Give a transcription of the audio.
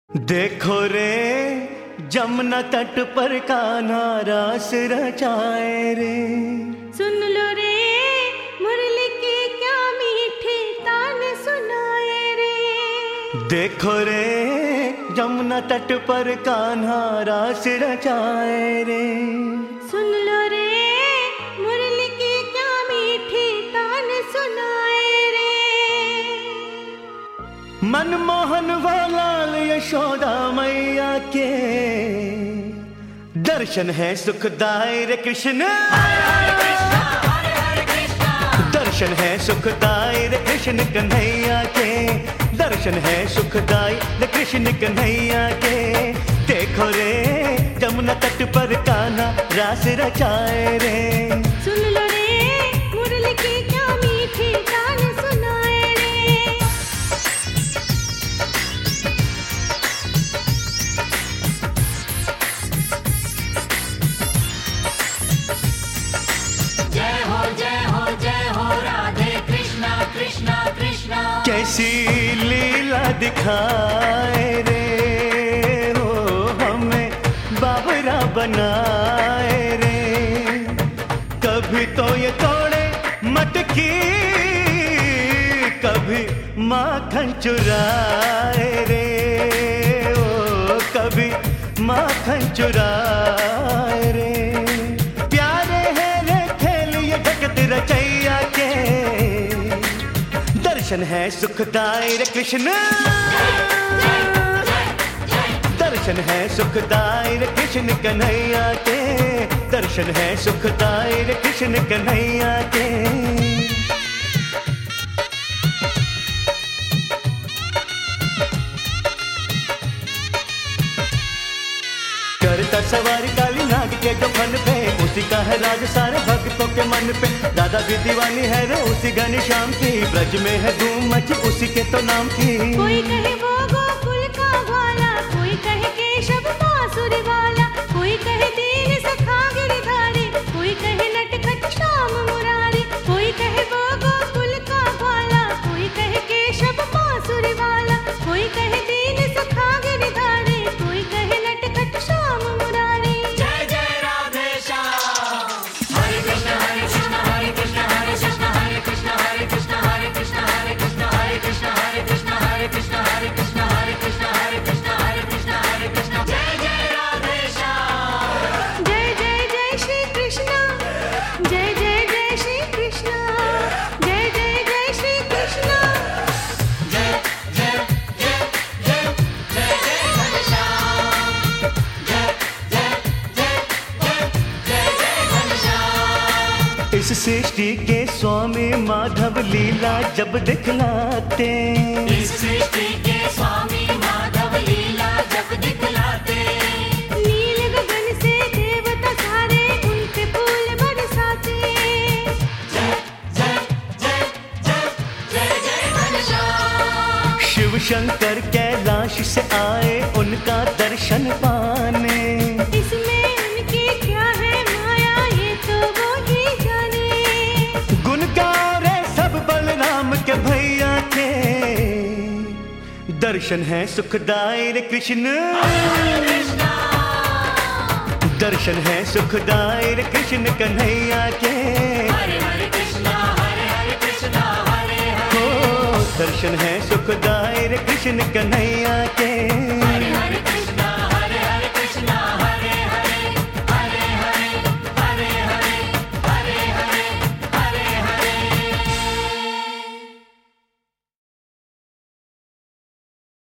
देखो रे जमुना तट पर कान्हा रास रचाए रे। सुन लो रे मुरली के क्या मीठे तान सुनाए रे। देखो रे जमुना तट पर कान्हा रास रचाए रे। सुन लो रे मुरली के क्या मीठे तान सुनाए रे। मनमोहन लाल यशोदा मैया के दर्शन है सुखदाई रे कृष्ण। दर्शन है सुखदाई रे कृष्ण कन्हैया के। दर्शन है सुखदाई रे कृष्ण कन्हैया के। देखो रे जमुना तट पर कान्हा रास रचाए रे। सुन लो रे मुरली के क्या मीठे तान सुनाए रे। जय हो जय हो जय हो राधे कृष्णा कृष्णा कृष्णा। कैसी लीला दिखाए रे हो हमें बाबरा बनाए रे। कभी तो ये तोड़े मटकी कभी माखन चुराए रे। ओ कभी माखन चुराए रे। प्यारे है रे खेल ये जगत रचैया के। दर्शन है सुखदाई रे कृष्ण। दर्शन है सुखदाई रे कृष्ण कन्हैया के। दर्शन है सुखदाई रे कृष्ण कन्हैया के। करता सवारी काली नाग के गफन पे। उसी का है राज सारे भक्तों के मन पे। दादा भी दीवानी है रे उसी घनश्याम की। ब्रज में है धूम मची उसी के तो नाम की। कोई कहे वो गोकुल का ग्वाला, कोई कहे केशव बांसुरी वाला, कोई कहे दीन सखा गिरधारी, कोई कहे नटखट श्याम मुरारी। कोई कहे वो गोकुल का ग्वाला, कोई कहे केशव बांसुरी वाला, कोई कहे दीन सखा गिरधारी, कोई कहे नटखट श्याम मुरारी। जय जय राधे श्याम। हरे कृष्ण हरे कृष्ण हरे कृष्ण हरे कृष्ण हरे कृष्ण हरे कृष्ण हरे कृष्ण हरे कृष्ण हरे कृष्ण हरे कृष्ण हरे कृष्ण हरे कृष्ण हरे कृष्ण हरे कृष्ण हरे कृष्ण हरे कृष्ण। जय जय राधे श्याम। जय जय जय श्री कृष्ण। जय जय जय श्री कृष्ण। जय जय जय श्री कृष्ण। जय जय जय जय जय जय घनश्याम। जय जय जय जय जय जय घनश्याम। इस सृष्टि के स्वामी माधव लीला जब दिखलाते। इस सृष्टि के स्वामी माधव लीला जब दिखलाते। नील गगन से देवता सारे उन पे फूल बरसाते। जय जय जय जय जय जय घनश्याम। शिव शंकर कैलाश से आए उनका दर्शन पाने। इसमें उनकी क्या है माया ये तो वो ही जाने। गुण गा रे सब बलराम के भैया के। दर्शन है सुखदाई रे कृष्ण। दर्शन है सुखदाई रे कृष्ण कन्हैया के। हरे हरे कृष्णा हरे कृष्णा हरे हरे। हो दर्शन है सुखदाई रे कृष्ण कन्हैया के।